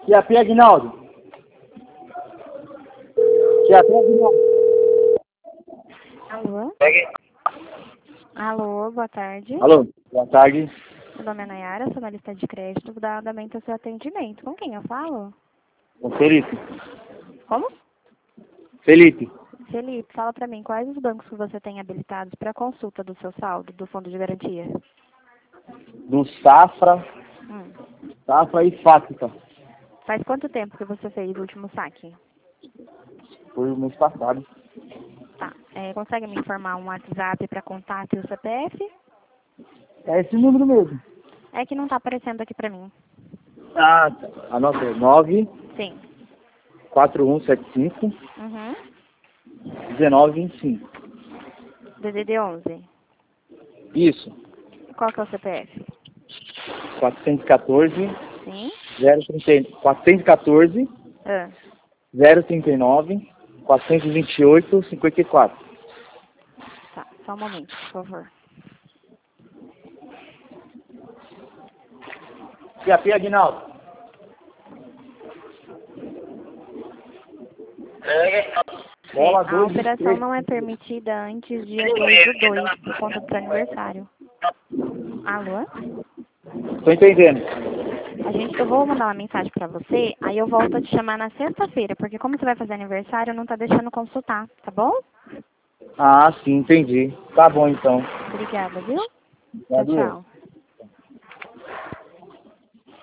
Tia Pia Aguinaldo. Tia Pia Aguinaldo. Alô? Alô, boa tarde. Alô, boa tarde. Meu nome é Nayara, sou analista de crédito, vou dar andamento ao seu atendimento. Com quem eu falo? Com Felipe. Como? Felipe. Felipe, fala pra mim, quais os bancos que você tem habilitados para consulta do seu saldo, do fundo de garantia? Do Safra. Hum. Safra e Fática. Faz quanto tempo que você fez o último saque? Foi o mês passado. Tá. Consegue me informar um WhatsApp para contato e o CPF? É esse número mesmo. É que não tá aparecendo aqui pra mim. Ah, tá. Anota aí. 9 Sim. 4175 Uhum. 1925. DDD 11. Isso. Qual que é o CPF? 414 Sim. 414 Ah. 039 428 54. Tá, só um momento, por favor. Tia Pia Aguinaldo. Bola A 2 operação não é permitida antes dia 2/2, por conta do seu aniversário. Alô? Tô entendendo. Eu vou mandar uma mensagem pra você, aí eu volto a te chamar na sexta-feira, porque como você vai fazer aniversário, não tá deixando consultar, tá bom? Ah, sim, entendi. Tá bom então. Obrigada, viu? Tchau, Obrigado eu. tchau.